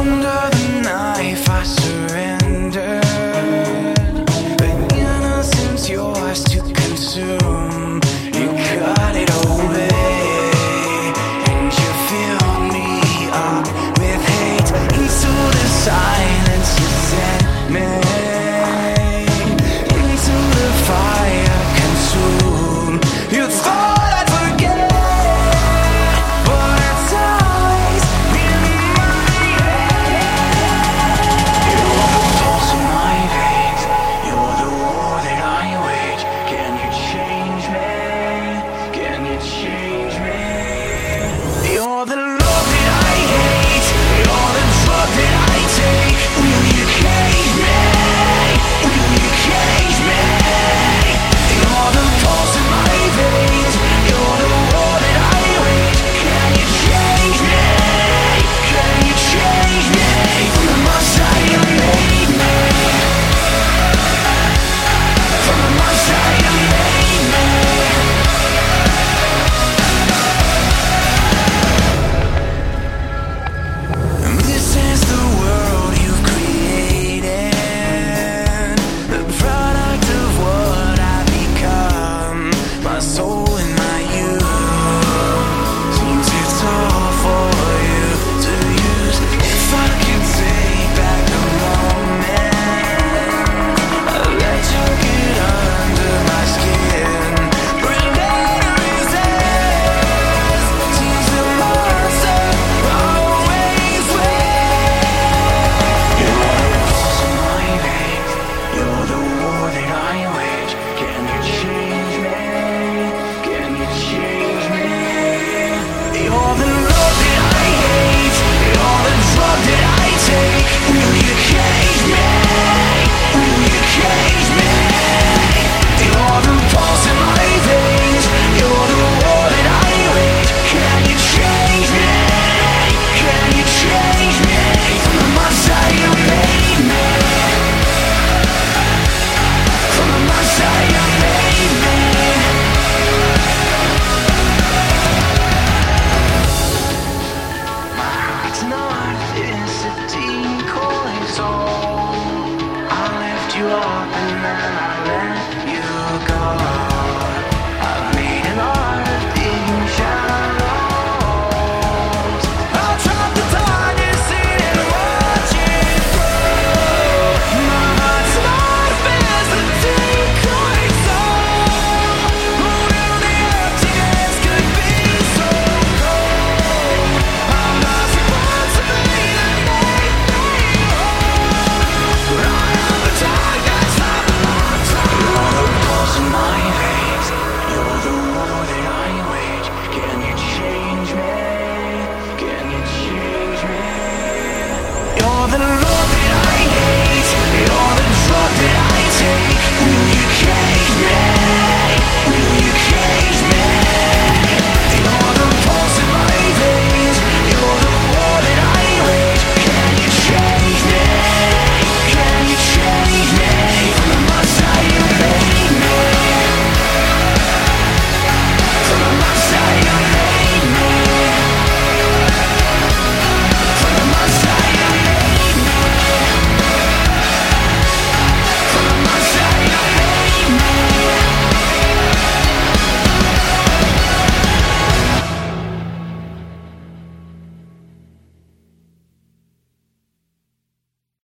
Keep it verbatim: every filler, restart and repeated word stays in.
Under the knife I surrendered, but innocence yours to consume. You cut it away, and you fill me up with hate. Into the silence you sent me, into the fire consumed. You thought I'd forget, but it's always in my head. You're the pulse in my veins, you're the war that I wage. Can you change me? Can you change me? You're the love that I hate, you're the drug that I take. Will you cage me? Will you cage me? You're the pulse in my veins, you're the war that I wage. Can you change me? Can you change me? From the monster you made me, from the monster you made me. This is the world you've created, the product of what I've become. My soul and my youth seems it's all for you to use. If I could take back the moment, I'd let you get under my skin. Remember resist, seems the monster always wins. You're the pulse in my veins, you're the war that I wage. Can you change me? Can you change me? You're the love that I hate, you're the drug that I take. Will you cage me? Will you cage me? You're the pulse in my veins, you're the war that I wage. Can you change me? Can you change me? From the monster you made me, from the monster you made me. My heart's not this a decoy soul. I left you up and then I let you go. I've made an art of digging shallows. I'll drop the darkness in and watch it grow. My heart's not this a decoy soul. Who knew the emptiness could be so cold? I'm not supposed to be the make me whole, but I am the darkness that belongs to you. You're the pulse in my veins, you're the war that I wage. Can you change me? Can you change me? You're the